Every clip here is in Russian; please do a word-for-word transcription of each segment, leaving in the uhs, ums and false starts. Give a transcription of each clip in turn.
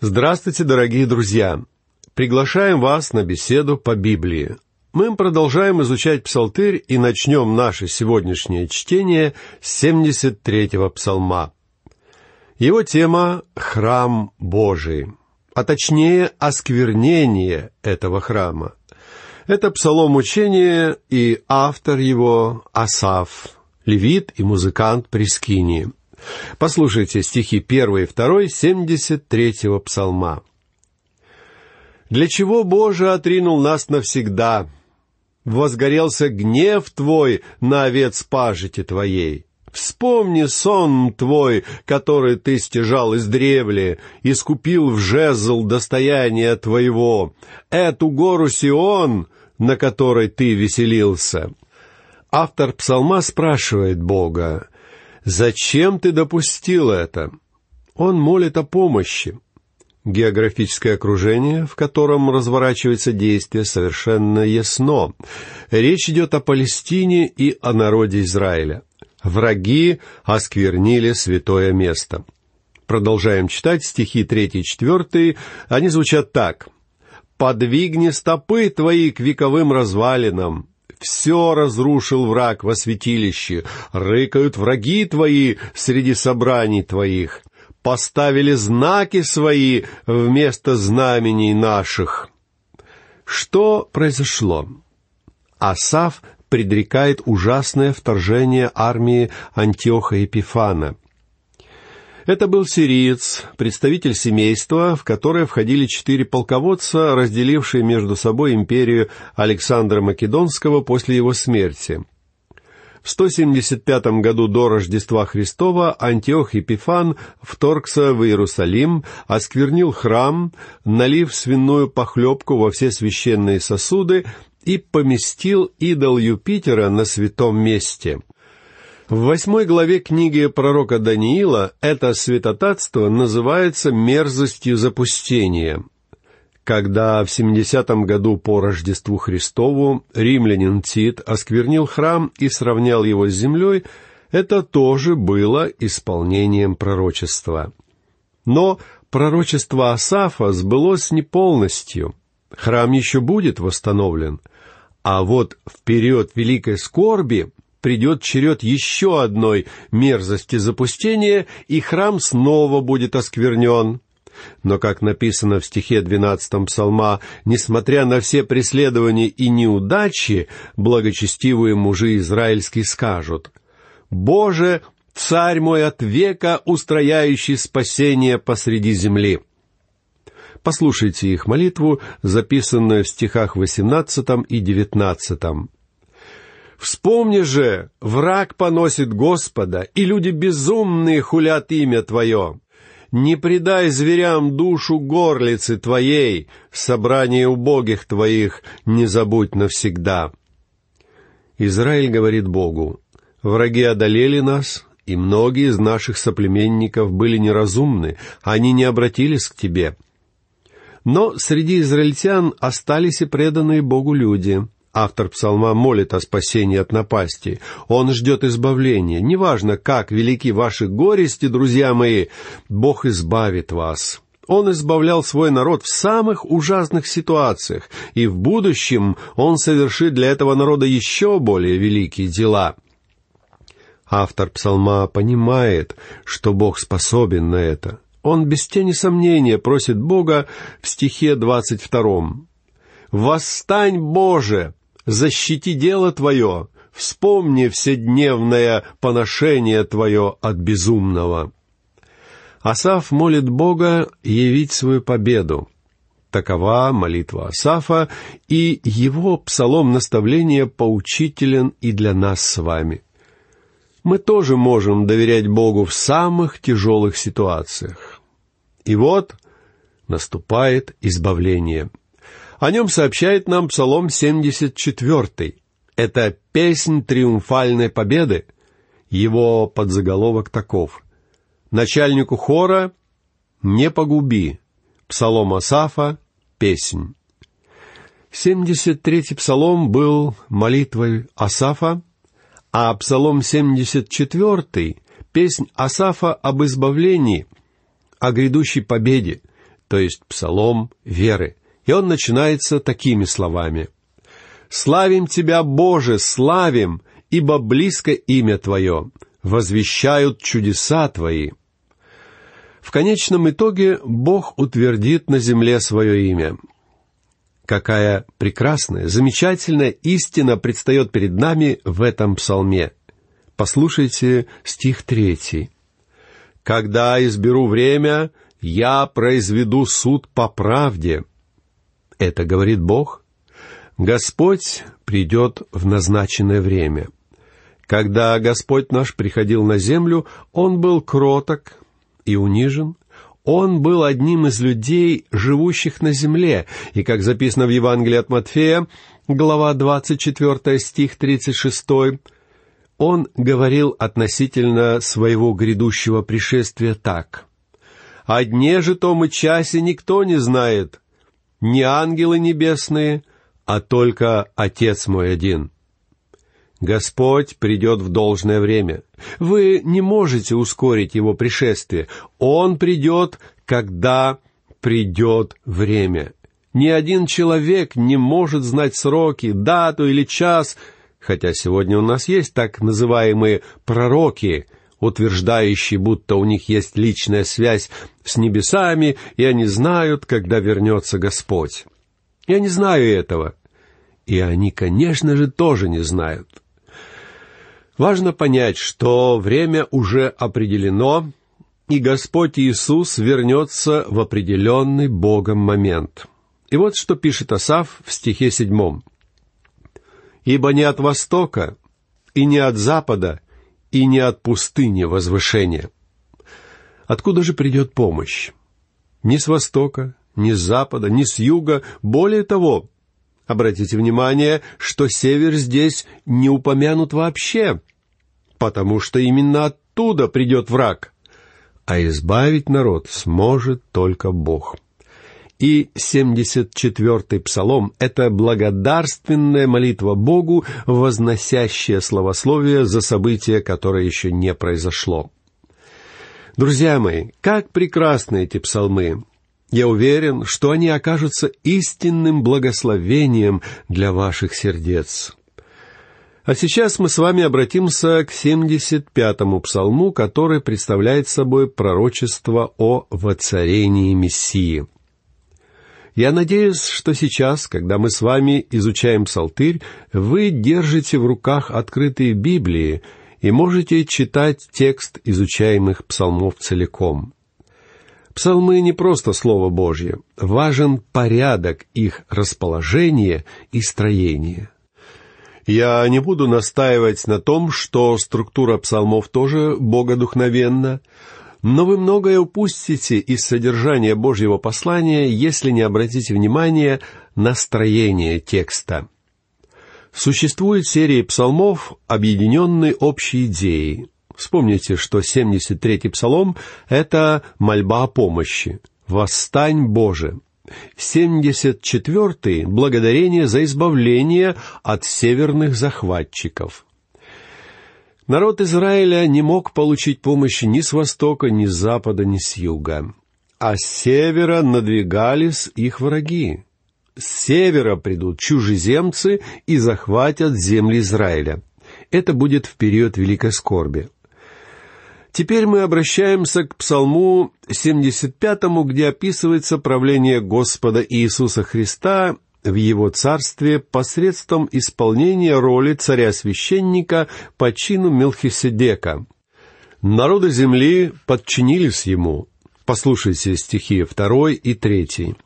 Здравствуйте, дорогие друзья! Приглашаем вас на беседу по Библии. Мы продолжаем изучать Псалтырь и начнем наше сегодняшнее чтение с семьдесят третьего псалма. Его тема — «Храм Божий», а точнее осквернение этого храма. Это псалом учения, и автор его — Асаф, левит и музыкант при скинии. Послушайте стихи первый и второй семьдесят третьего псалма. «Для чего, Боже, отринул нас навсегда? Возгорелся гнев Твой на овец пажити Твоей. Вспомни сон Твой, который Ты стяжал издревле, и скупил в жезл достояние Твоего, эту гору Сион, на которой Ты веселился». Автор псалма спрашивает Бога: «Зачем Ты допустил это?» Он молит о помощи. Географическое окружение, в котором разворачивается действие, совершенно ясно. Речь идет о Палестине и о народе Израиля. Враги осквернили святое место. Продолжаем читать стихи третий и четвертый. Они звучат так. «Подвигни стопы Твои к вековым развалинам. Все разрушил враг во святилище, рыкают враги Твои среди собраний Твоих. Поставили знаки свои вместо знамений наших». Что произошло? Асаф предрекает ужасное вторжение армии Антиоха Эпифана. Это был сириец, представитель семейства, в которое входили четыре полководца, разделившие между собой империю Александра Македонского после его смерти. В сто семьдесят пятом году до Рождества Христова Антиох Эпифан вторгся в Иерусалим, осквернил храм, налив свиную похлебку во все священные сосуды и поместил идол Юпитера на святом месте. В восьмой главе книги пророка Даниила это святотатство называется мерзостью запустения. Когда в семидесятом году по Рождеству Христову римлянин Тит осквернил храм и сравнял его с землей, это тоже было исполнением пророчества. Но пророчество Асафа сбылось не полностью. Храм еще будет восстановлен. А вот в период великой скорби придет черед еще одной мерзости запустения, и храм снова будет осквернен. Но, как написано в стихе двенадцатом псалма, несмотря на все преследования и неудачи, благочестивые мужи израильские скажут: «Боже, царь мой от века, устрояющий спасение посреди земли». Послушайте их молитву, записанную в стихах восемнадцатом и девятнадцатом. «Вспомни же, враг поносит Господа, и люди безумные хулят имя Твое. Не предай зверям душу горлицы Твоей, собрание убогих Твоих не забудь навсегда». Израиль говорит Богу: «Враги одолели нас, и многие из наших соплеменников были неразумны, они не обратились к Тебе». Но среди израильтян остались и преданные Богу люди. Автор псалма молит о спасении от напасти. Он ждет избавления. Неважно, как велики ваши горести, друзья мои, Бог избавит вас. Он избавлял свой народ в самых ужасных ситуациях, и в будущем Он совершит для этого народа еще более великие дела. Автор псалма понимает, что Бог способен на это. Он без тени сомнения просит Бога в стихе двадцать втором. «Восстань, Боже! Защити дело Твое, вспомни вседневное поношение Твое от безумного». Асаф молит Бога явить свою победу. Такова молитва Асафа, и его псалом наставления поучителен и для нас с вами. Мы тоже можем доверять Богу в самых тяжелых ситуациях. И вот наступает избавление. О нем сообщает нам Псалом семьдесят четвертый. Это песнь триумфальной победы. Его подзаголовок таков: «Начальнику хора не погуби». Псалом Асафа, песнь. семьдесят третий псалом был молитвой Асафа, а Псалом семьдесят четвертый — песнь Асафа об избавлении, о грядущей победе. то есть псалом веры. И он начинается такими словами: «Славим Тебя, Боже, славим, ибо близко имя Твое, возвещают чудеса Твои». В конечном итоге Бог утвердит на земле свое имя. Какая прекрасная, замечательная истина предстает перед нами в этом псалме. Послушайте стих третий. «Когда изберу время, я произведу суд по правде». Это говорит Бог. Господь придет в назначенное время. Когда Господь наш приходил на землю, Он был кроток и унижен. Он был одним из людей, живущих на земле. И, как записано в Евангелии от Матфея, глава двадцать четыре, стих тридцать шесть, Он говорил относительно своего грядущего пришествия так: «О дне же том и часе никто не знает, не ангелы небесные, а только Отец мой один». Господь придет в должное время. Вы не можете ускорить Его пришествие. Он придет, когда придет время. Ни один человек не может знать сроки, дату или час, хотя сегодня у нас есть так называемые пророки, утверждающие, будто у них есть личная связь с небесами, и они знают, когда вернется Господь. Я не знаю этого. И они, конечно же, тоже не знают. Важно понять, что время уже определено, и Господь Иисус вернется в определенный Богом момент. И вот что пишет Асаф в стихе седьмом. «Ибо не от востока, и не от запада, и не от пустыни возвышение». Откуда же придет помощь? Ни с востока, ни с запада, ни с юга. Более того, обратите внимание, что север здесь не упомянут вообще, потому что именно оттуда придет враг, а избавить народ сможет только Бог. И семьдесят четвёртый псалом — это благодарственная молитва Богу, возносящая славословие за событие, которое еще не произошло. Друзья мои, как прекрасны эти псалмы! Я уверен, что они окажутся истинным благословением для ваших сердец. А сейчас мы с вами обратимся к семьдесят пятому псалму, который представляет собой пророчество о воцарении Мессии. Я надеюсь, что сейчас, когда мы с вами изучаем Псалтырь, вы держите в руках открытые Библии и можете читать текст изучаемых псалмов целиком. Псалмы не просто Слово Божье, важен порядок их расположения и строения. Я не буду настаивать на том, что структура псалмов тоже богодухновенна, но вы многое упустите из содержания Божьего послания, если не обратите внимание на строение текста. Существует серия псалмов, объединенные общей идеей. Вспомните, что семьдесят третий псалом — это мольба о помощи. «Восстань, Боже!» семьдесят четвёртый — благодарение за избавление от северных захватчиков. Народ Израиля не мог получить помощи ни с востока, ни с запада, ни с юга. А с севера надвигались их враги. С севера придут чужеземцы и захватят земли Израиля. Это будет в период великой скорби. Теперь мы обращаемся к Псалму семьдесят пятому, где описывается правление Господа Иисуса Христа в Его Царстве посредством исполнения роли царя-священника по чину Мелхиседека. Народы земли подчинились Ему. Послушайте стихи второй и третий.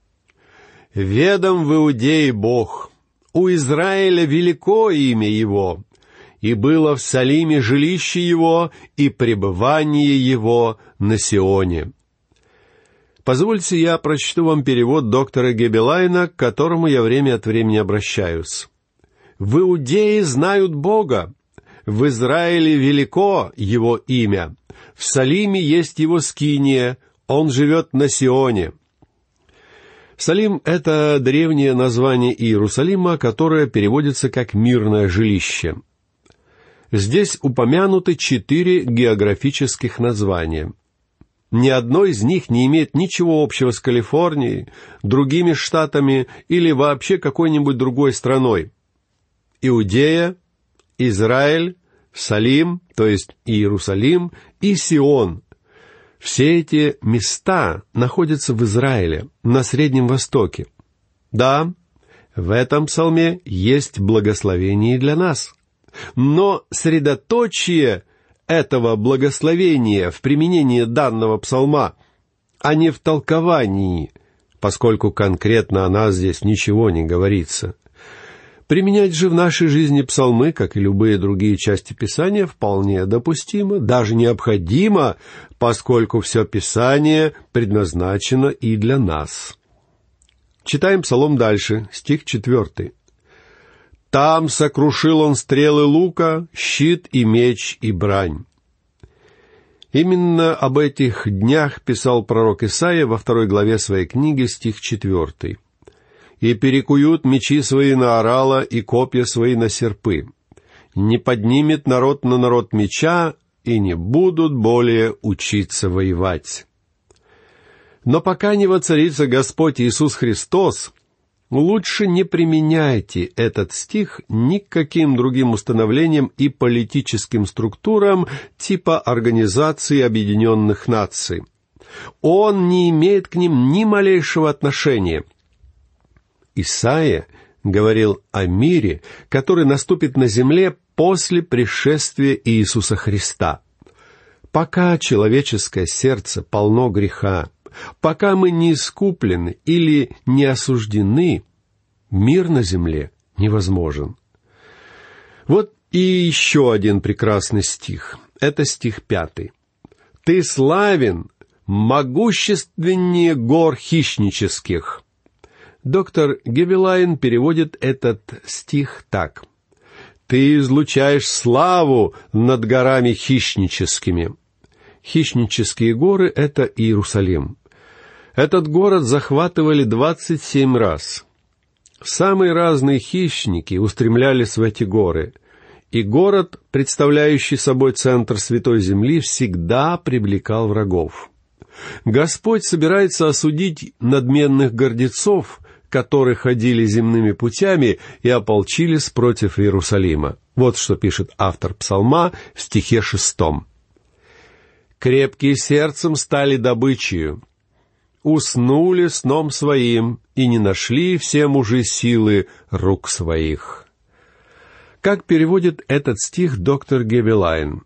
«Ведом в Иудее Бог, у Израиля велико имя Его, и было в Салиме жилище Его и пребывание Его на Сионе». Позвольте я прочту вам перевод доктора Гебелайна, к которому я время от времени обращаюсь. «В Иудее знают Бога, в Израиле велико Его имя, в Салиме есть Его скиния, Он живет на Сионе». Салим — это древнее название Иерусалима, которое переводится как «мирное жилище». Здесь упомянуты четыре географических названия. Ни одно из них не имеет ничего общего с Калифорнией, другими штатами или вообще какой-нибудь другой страной. Иудея, Израиль, Салим, то есть Иерусалим, и Сион. Все эти места находятся в Израиле, на Среднем Востоке. Да, в этом псалме есть благословение для нас. Но средоточие этого благословения в применении данного псалма, а не в толковании, поскольку конкретно о нас здесь ничего не говорится. Применять же в нашей жизни псалмы, как и любые другие части Писания, вполне допустимо, даже необходимо, поскольку все Писание предназначено и для нас. Читаем псалом дальше, стих четвертый. «Там сокрушил он стрелы лука, щит и меч и брань». Именно об этих днях писал пророк Исаия во второй главе своей книги, стих четвертый. «И перекуют мечи свои на орала и копья свои на серпы. Не поднимет народ на народ меча, и не будут более учиться воевать». Но пока не воцарится Господь Иисус Христос, лучше не применяйте этот стих ни к каким другим установлениям и политическим структурам типа Организации Объединенных Наций. Он не имеет к ним ни малейшего отношения. Исаия говорил о мире, который наступит на земле после пришествия Иисуса Христа. Пока человеческое сердце полно греха, пока мы не искуплены или не осуждены, мир на земле невозможен. Вот и еще один прекрасный стих. Это стих пятый. «Ты славен, могущественнее гор хищнических». Доктор Гевелайн переводит этот стих так. «Ты излучаешь славу над горами хищническими». Хищнические горы — это Иерусалим. Этот город захватывали двадцать семь раз. Самые разные хищники устремлялись в эти горы, и город, представляющий собой центр Святой Земли, всегда привлекал врагов. Господь собирается осудить надменных гордецов, которые ходили земными путями и ополчились против Иерусалима. Вот что пишет автор псалма в стихе шестом. «Крепкие сердцем стали добычею, уснули сном своим, и не нашли все мужи силы рук своих». Как переводит этот стих доктор Гевелайн?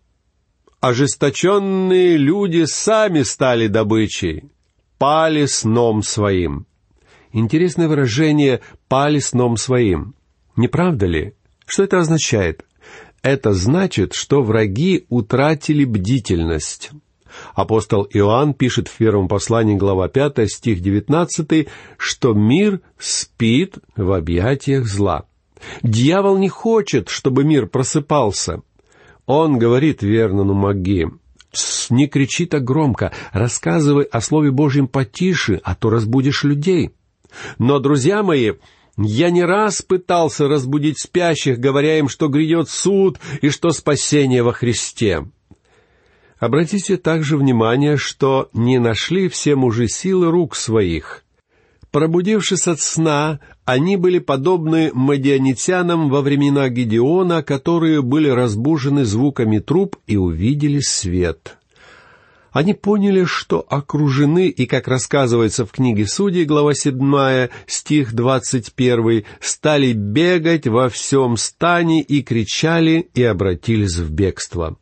«Ожесточенные люди сами стали добычей, пали сном своим». Интересное выражение «пали сном своим». Не правда ли? Что это означает? Это значит, что враги утратили бдительность. Апостол Иоанн пишет в первом послании, глава пятая, стих девятнадцатый, что мир спит в объятиях зла. Дьявол не хочет, чтобы мир просыпался. Он говорит Вернону Магги: «Не кричи так громко, рассказывай о Слове Божьем потише, а то разбудишь людей». Но, друзья мои, я не раз пытался разбудить спящих, говоря им, что грядет суд и что спасение во Христе. Обратите также внимание, что не нашли все мужи силы рук своих. Пробудившись от сна, они были подобны мадианитянам во времена Гедеона, которые были разбужены звуками труб и увидели свет. Они поняли, что окружены, и, как рассказывается в книге Судей, глава седьмая, стих двадцать первый, стали бегать во всем стане и кричали, и обратились в бегство.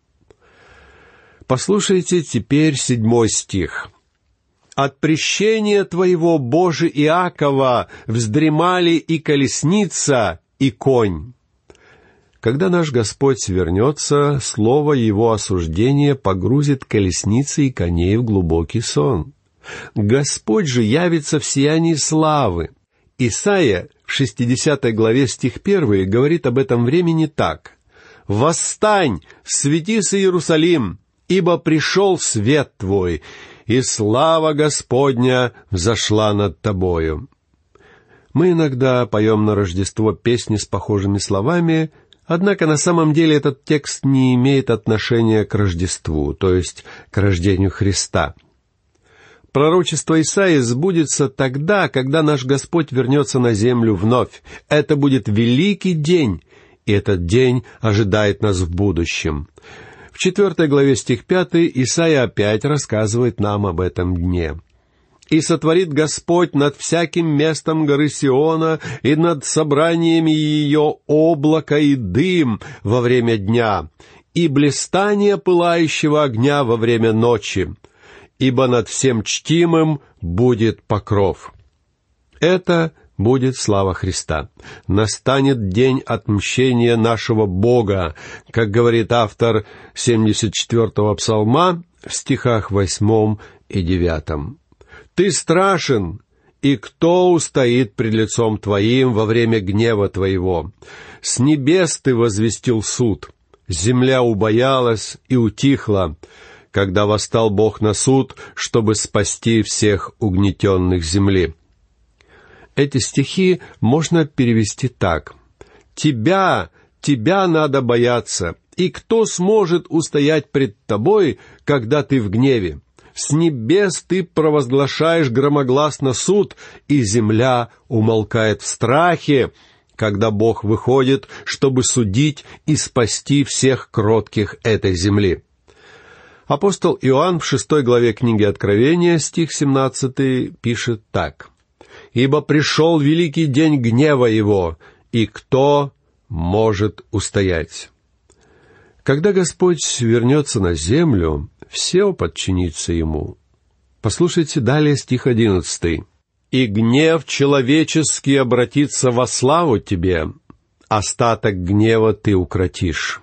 Послушайте теперь седьмой стих. «От прещения твоего, Боже Иакова, вздремали и колесница, и конь». Когда наш Господь вернется, слово Его осуждения погрузит колесницы и коней в глубокий сон. Господь же явится в сиянии славы. Исайя в шестидесятой главе стих первый говорит об этом времени так. «Восстань, светись, Иерусалим, ибо пришел свет твой, и слава Господня взошла над тобою». Мы иногда поем на Рождество песни с похожими словами, однако на самом деле этот текст не имеет отношения к Рождеству, то есть к рождению Христа. Пророчество Исаии сбудется тогда, когда наш Господь вернется на землю вновь. Это будет великий день, и этот день ожидает нас в будущем. В четвертой главе стих пятый Исаия опять рассказывает нам об этом дне. «И сотворит Господь над всяким местом горы Сиона и над собраниями ее облако и дым во время дня, и блистание пылающего огня во время ночи, ибо над всем чтимым будет покров». Это будет слава Христа. Настанет день отмщения нашего Бога, как говорит автор семьдесят четвёртого псалма в стихах восьмом и девятом. «Ты страшен, и кто устоит пред лицом Твоим во время гнева Твоего? С небес Ты возвестил суд, земля убоялась и утихла, когда восстал Бог на суд, чтобы спасти всех угнетенных земли». Эти стихи можно перевести так: «Тебя, тебя надо бояться, и кто сможет устоять пред тобой, когда ты в гневе? С небес ты провозглашаешь громогласно суд, и земля умолкает в страхе, когда Бог выходит, чтобы судить и спасти всех кротких этой земли». Апостол Иоанн в шестой главе книги Откровения, стих семнадцатый, пишет так: «Ибо пришел великий день гнева его, и кто может устоять?» Когда Господь вернется на землю, все подчинится Ему. Послушайте далее стих одиннадцатый. «И гнев человеческий обратится во славу тебе, остаток гнева ты укротишь».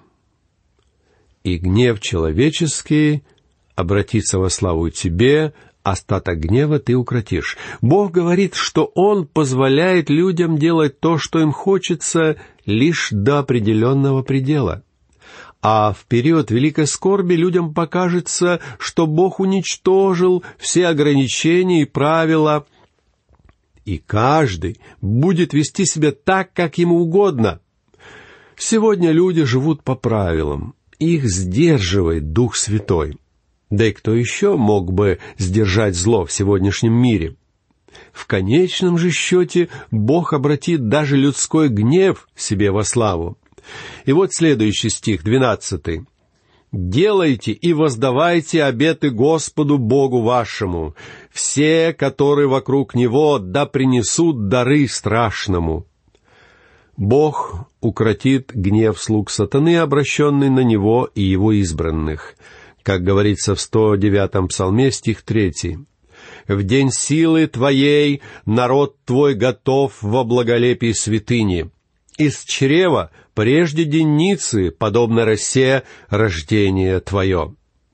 «И гнев человеческий обратится во славу тебе, остаток гнева ты укротишь». Бог говорит, что Он позволяет людям делать то, что им хочется, лишь до определенного предела. А в период великой скорби людям покажется, что Бог уничтожил все ограничения и правила, и каждый будет вести себя так, как ему угодно. Сегодня люди живут по правилам, их сдерживает Дух Святой. Да и кто еще мог бы сдержать зло в сегодняшнем мире? В конечном же счете Бог обратит даже людской гнев себе во славу. И вот следующий стих, двенадцатый. «Делайте и воздавайте обеты Господу Богу вашему. Все, которые вокруг Него, да принесут дары страшному». Бог укротит гнев слуг сатаны, обращенный на Него и Его избранных. Как говорится в сто девятом псалме, стих третий. «В день силы Твоей народ Твой готов во благолепии святыни. Из чрева прежде денницы, подобно росе, рождение Твое».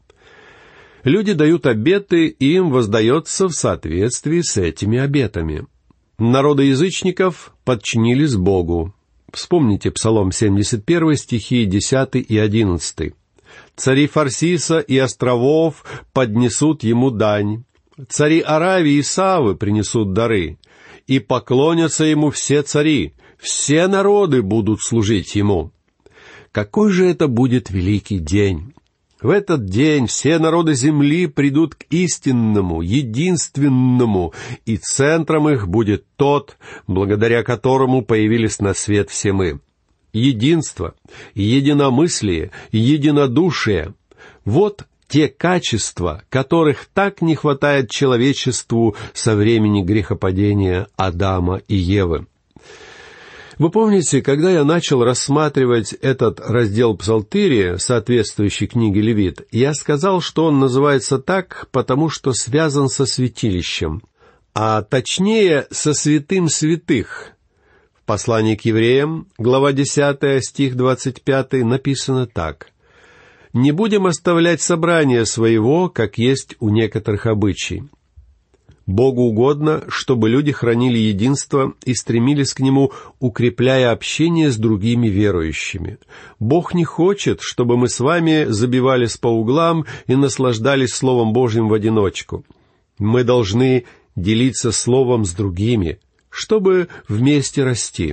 Люди дают обеты, и им воздается в соответствии с этими обетами. Народы язычников подчинились Богу. Вспомните Псалом семьдесят один, стихи десятый и одиннадцатый. «Цари Фарсиса и островов поднесут ему дань. Цари Аравии и Савы принесут дары. И поклонятся ему все цари, все народы будут служить ему». Какой же это будет великий день! В этот день все народы земли придут к истинному, единственному, и центром их будет тот, благодаря которому появились на свет все мы. Единство, единомыслие, единодушие — вот те качества, которых так не хватает человечеству со времени грехопадения Адама и Евы. Вы помните, когда я начал рассматривать этот раздел Псалтыря, соответствующий книге Левит, я сказал, что он называется так, потому что связан со святилищем, а точнее со святым святых. В послании к евреям, глава десятая, стих двадцать пятый, написано так: «Не будем оставлять собрание своего, как есть у некоторых обычай». Богу угодно, чтобы люди хранили единство и стремились к нему, укрепляя общение с другими верующими. Бог не хочет, чтобы мы с вами забивались по углам и наслаждались Словом Божьим в одиночку. Мы должны делиться Словом с другими, чтобы вместе расти.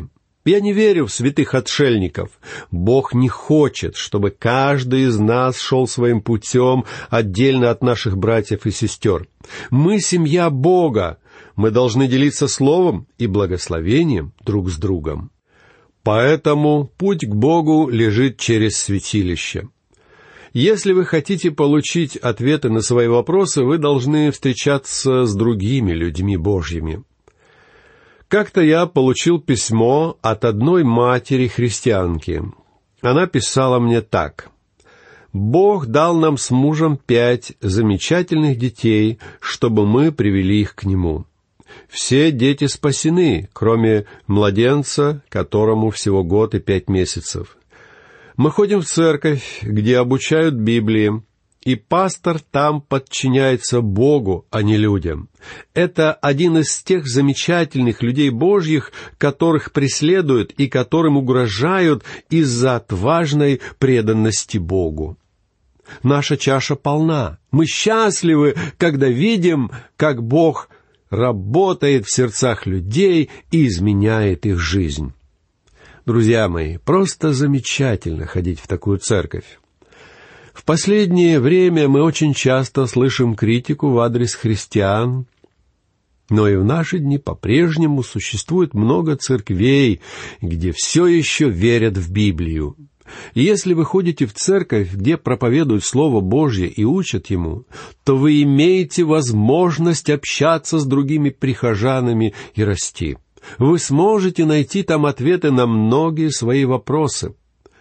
Я не верю в святых отшельников. Бог не хочет, чтобы каждый из нас шел своим путем отдельно от наших братьев и сестер. Мы семья Бога. Мы должны делиться словом и благословением друг с другом. Поэтому путь к Богу лежит через святилище. Если вы хотите получить ответы на свои вопросы, вы должны встречаться с другими людьми Божьими. Как-то я получил письмо от одной матери-христианки. Она писала мне так: «Бог дал нам с мужем пять замечательных детей, чтобы мы привели их к Нему. Все дети спасены, кроме младенца, которому всего год и пять месяцев. Мы ходим в церковь, где обучают Библии, и пастор там подчиняется Богу, а не людям. Это один из тех замечательных людей Божьих, которых преследуют и которым угрожают из-за отважной преданности Богу. Наша чаша полна. Мы счастливы, когда видим, как Бог работает в сердцах людей и изменяет их жизнь». Друзья мои, просто замечательно ходить в такую церковь. В последнее время мы очень часто слышим критику в адрес христиан, но и в наши дни по-прежнему существует много церквей, где все еще верят в Библию. И если вы ходите в церковь, где проповедуют Слово Божье и учат Ему, то вы имеете возможность общаться с другими прихожанами и расти. Вы сможете найти там ответы на многие свои вопросы.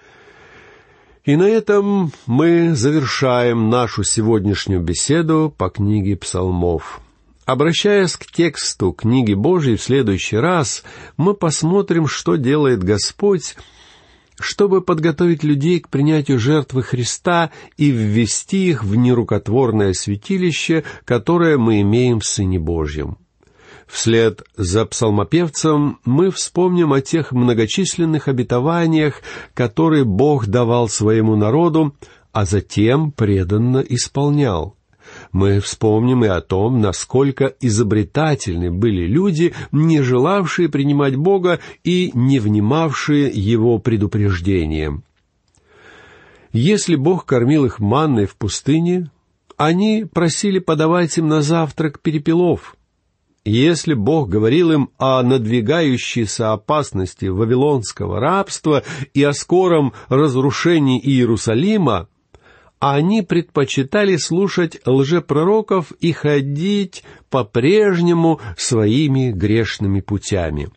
И на этом мы завершаем нашу сегодняшнюю беседу по книге Псалмов. Обращаясь к тексту книги Божьей в следующий раз, мы посмотрим, что делает Господь, чтобы подготовить людей к принятию жертвы Христа и ввести их в нерукотворное святилище, которое мы имеем в Сыне Божьем. Вслед за псалмопевцем мы вспомним о тех многочисленных обетованиях, которые Бог давал своему народу, а затем преданно исполнял. Мы вспомним и о том, насколько изобретательны были люди, не желавшие принимать Бога и не внимавшие Его предупреждениям. Если Бог кормил их манной в пустыне, они просили подавать им на завтрак перепелов. Если Бог говорил им о надвигающейся опасности вавилонского рабства и о скором разрушении Иерусалима, они предпочитали слушать лжепророков и ходить по-прежнему своими грешными путями.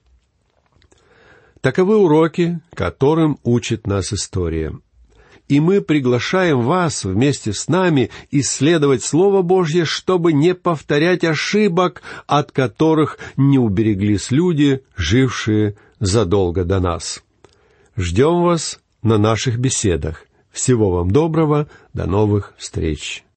Таковы уроки, которым учит нас история. И мы приглашаем вас вместе с нами исследовать Слово Божье, чтобы не повторять ошибок, от которых не убереглись люди, жившие задолго до нас. Ждем вас на наших беседах. Всего вам доброго, до новых встреч!